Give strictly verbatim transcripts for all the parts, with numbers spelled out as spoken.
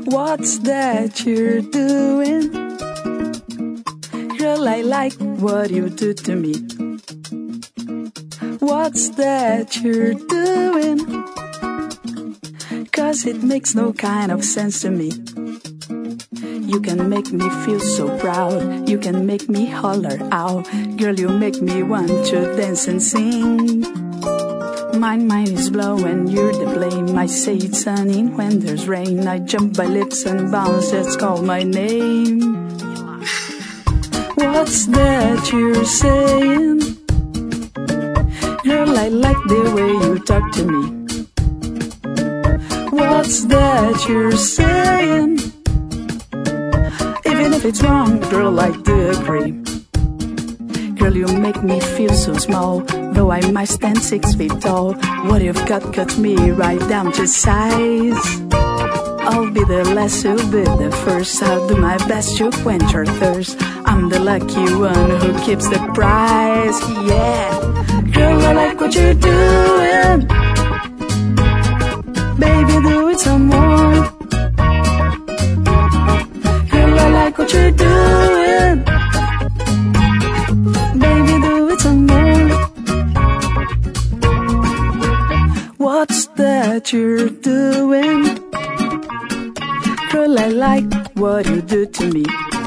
What's that you're doing? Girl, I like what you do to me. What's that you're doing? 'Cause it makes no kind of sense to me. You can make me feel so proud. You can make me holler out. Girl, you make me want to dance and sing. My mind is blowing, you're the blame. I say it's sunny when there's rain. I jump my lips and bounce, that's called my name. What's that you're saying? Girl, I like the way you talk to me. What's that you're saying? Even if it's wrong, girl, I do agree. Girl, you make me feel so small, though I might stand six feet tall. What you've got cut me right down to size. I'll be the last, you'll be the first. I'll do my best to quench your thirst. I'm the lucky one who keeps the prize. Yeah, girl, I like what you're doing. Baby, do it some more. Girl, I like what you're doing. Baby, do it some more. What's that you're doing? Girl, I like what you do to me.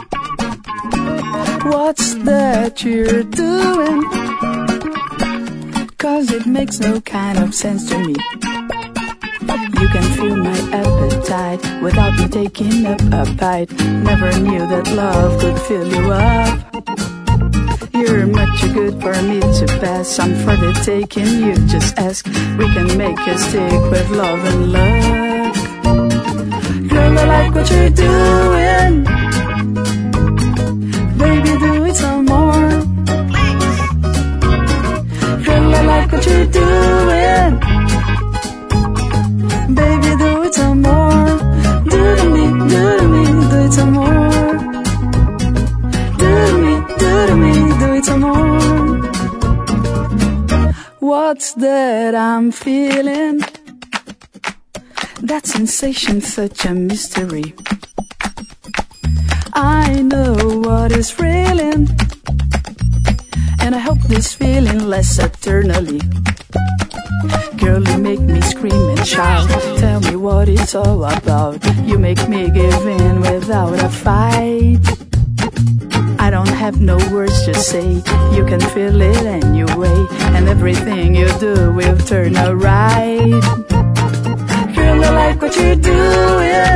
What's that you're doing? 'Cause it makes no kind of sense to me. You can feel my appetite without me taking up a bite. Never knew that love could fill you up. You're much too good for me to pass. I'm for the taking, you just ask. We can make a stick with love and luck. Girl, I like what you're doing. Baby, do it some more. Girl, I like what you're doing. Baby, do it some more. Do to me, do to me, do it some more. Do to me, do to me, do it some more. What's that I'm feeling? That sensation's such a mystery. I know what is thrilling, and I hope this feeling lasts eternally. Girl, you make me scream and shout. Tell me what it's all about. You make me give in without a fight. I don't have no words to say. You can feel it anyway, and everything you do will turn out right. Girl, I like what you're doing.